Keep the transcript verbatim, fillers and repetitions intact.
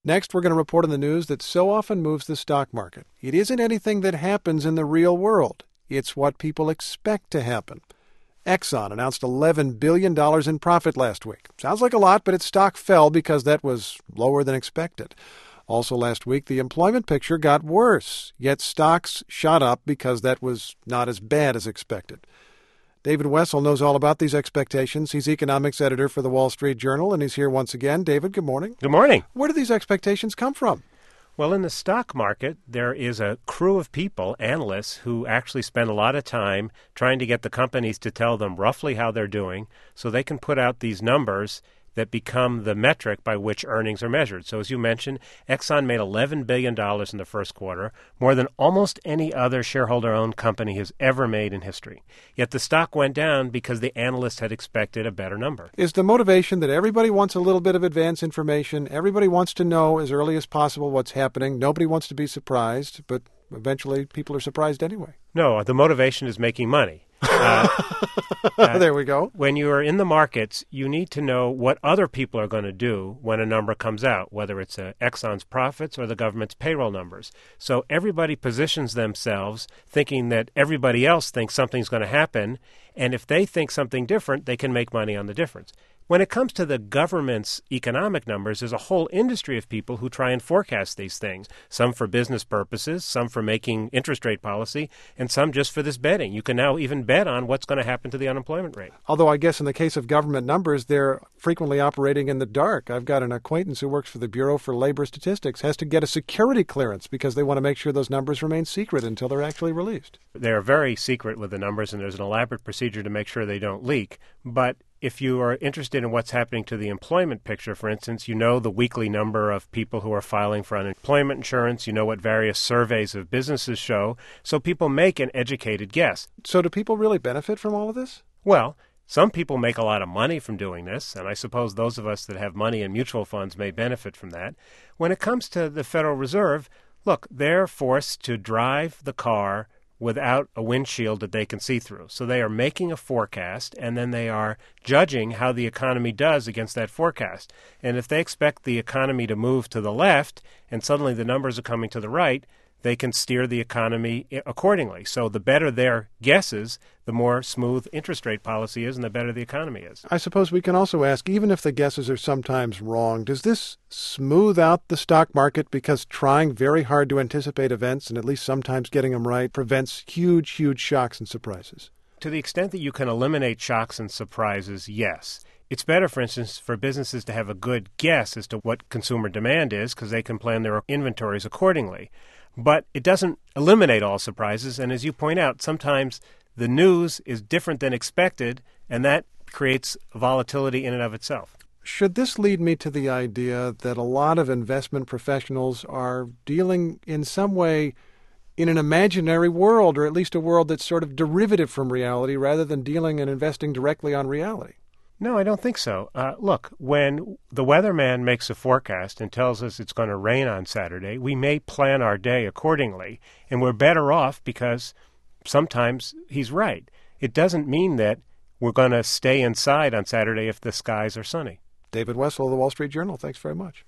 Next, we're going to report on the news that so often moves the stock market. It isn't anything that happens in the real world. It's what people expect to happen. Exxon announced eleven billion dollars in profit last week. Sounds like a lot, but its stock fell because that was lower than expected. Also last week, the employment picture got worse, yet stocks shot up because that was not as bad as expected. David Wessel knows all about these expectations. He's economics editor for the Wall Street Journal, and he's here once again. David, good morning. Good morning. Where do these expectations come from? Well, in the stock market, there is a crew of people, analysts, who actually spend a lot of time trying to get the companies to tell them roughly how they're doing so they can put out these numbers that become the metric by which earnings are measured. So as you mentioned, Exxon made eleven billion dollars in the first quarter, more than almost any other shareholder-owned company has ever made in history. Yet the stock went down because the analysts had expected a better number. Is the motivation that everybody wants a little bit of advance information, everybody wants to know as early as possible what's happening, nobody wants to be surprised, but eventually people are surprised anyway? No, the motivation is making money. Uh, uh, there we go. When you are in the markets, you need to know what other people are going to do when a number comes out, whether it's uh, Exxon's profits or the government's payroll numbers. So everybody positions themselves thinking that everybody else thinks something's going to happen, and if they think something different, they can make money on the difference. When it comes to the government's economic numbers, there's a whole industry of people who try and forecast these things, some for business purposes, some for making interest rate policy, and some just for this betting. You can now even bet on what's going to happen to the unemployment rate. Although I guess in the case of government numbers, they're frequently operating in the dark. I've got an acquaintance who works for the Bureau for Labor Statistics, has to get a security clearance because they want to make sure those numbers remain secret until they're actually released. They're very secret with the numbers, and there's an elaborate procedure to make sure they don't leak. But if you are interested in what's happening to the employment picture, for instance, you know the weekly number of people who are filing for unemployment insurance, you know what various surveys of businesses show, so people make an educated guess. So do people really benefit from all of this? Well, some people make a lot of money from doing this, and I suppose those of us that have money in mutual funds may benefit from that. When it comes to the Federal Reserve, look, they're forced to drive the car without a windshield that they can see through. So they are making a forecast, and then they are judging how the economy does against that forecast. And if they expect the economy to move to the left, and suddenly the numbers are coming to the right, they can steer the economy accordingly. So the better their guesses, the more smooth interest rate policy is and the better the economy is. I suppose we can also ask, even if the guesses are sometimes wrong, does this smooth out the stock market because trying very hard to anticipate events and at least sometimes getting them right prevents huge, huge shocks and surprises? To the extent that you can eliminate shocks and surprises, yes. It's better, for instance, for businesses to have a good guess as to what consumer demand is because they can plan their inventories accordingly. But it doesn't eliminate all surprises, and as you point out, sometimes the news is different than expected, and that creates volatility in and of itself. Should this lead me to the idea that a lot of investment professionals are dealing in some way in an imaginary world, or at least a world that's sort of derivative from reality, rather than dealing and investing directly on reality? No, I don't think so. Uh, look, when the weatherman makes a forecast and tells us it's going to rain on Saturday, we may plan our day accordingly, and we're better off because sometimes he's right. It doesn't mean that we're going to stay inside on Saturday if the skies are sunny. David Wessel of the Wall Street Journal, thanks very much.